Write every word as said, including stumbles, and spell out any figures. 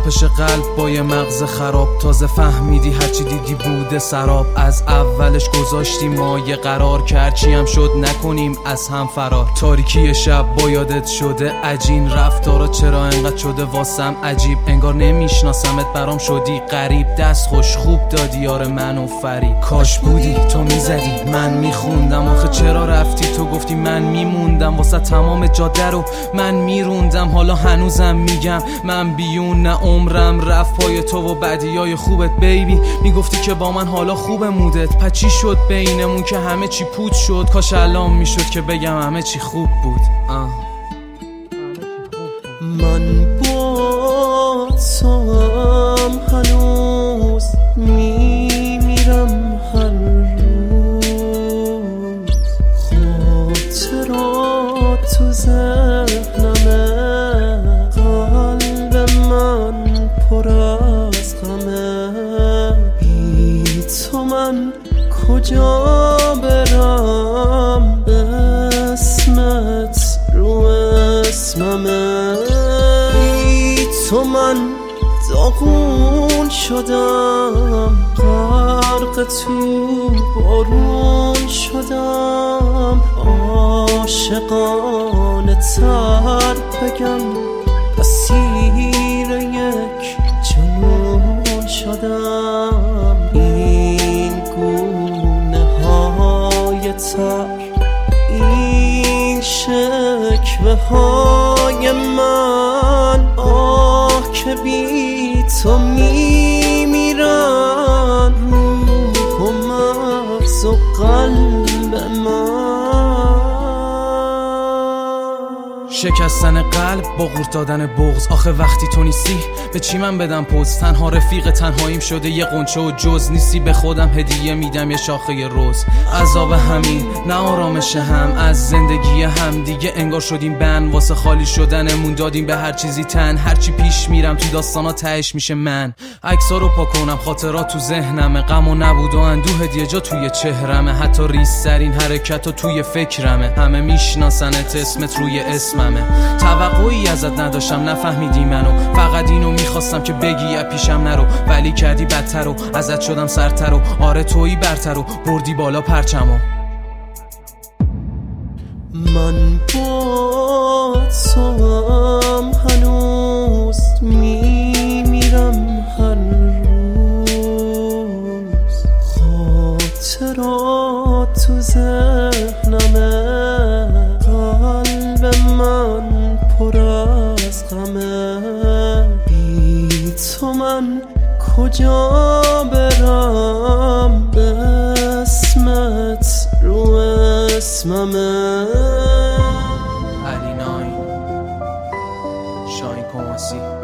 تپش قلب با یه مغز خراب، تازه فهمیدی هرچی دیدی بوده سراب. از اولش گذاشتی مایه قرار، کرد چی هم شد نکنیم از هم فرار. تاریکی شب با یادت شده عجین، رفتارا چرا انقدر شده واسم عجیب، انگار نمیشناسمت برام شدی غریب. دست خوش خوب دادی یار منو فریب، کاش بودی تو میزدی من میخوندم. آخه چرا رفتی تو گفتی من میموندم، واسه تمام جاده رو من میروندم. حالا هنوزم میگم من بیون نه عمرم رفت پای تو و بدیای خوبت بیبی. میگفتی که با من حالا خوب مودت، پچی شد بینمون که همه چی پود شد. کاش الان میشد که بگم همه چی خوب بود. آه. من با تو هم هنوز میمیرم هر روز، خاطرات تو ذهنمه، قلب من پر از غمه. بی تو من کجا برم، اسمت رو اسممه. بی تو من داغون شدم، غرق تو بارون شدم. عاشقانه تر بگم اسیر یک جنون شدم. این گونه های تر، این شکوه های من، آه که بی تو میمیرن روح و مغز و قلب من. شکستن قلب با قورت دادن بغض، آخه وقتی تو نیستی به چی من بدم پوز؟ تنها رفیق تنهاییم شده یه قنچه و جز نیستی. به خودم هدیه میدم یه شاخه روز. عذاب همین نه آرامش هم، از زندگی هم دیگه انگار شدیم بند. واسه خالی شدنمون دادیم به هر چیزی تن. هرچی پیش میرم تو داستانا تهش میشه من. عکسا رو پاک کنم خاطرات تو ذهنمه، غم و نبود و اندوه یه جا توی چهرمه. حتی ریزترین حرکت و توی فکرمه، همه میشناسنت اسمت روی اسممه. توقعی ازت نداشتم نفهمیدی منو، فقط اینو میخواستم که بگی یا پیشم نرو. ولی کردی بدتر و ازت شدم سرتر و آره تویی برتر و بردی بالا پرچمو. من با تو هم هنوز میمیرم هر روز، خاطرات تو ذهنمه، قلب من پر از غمه. بی تو من کجا برم، اسمت رو اسممه. علی ناین شاهین کماسی.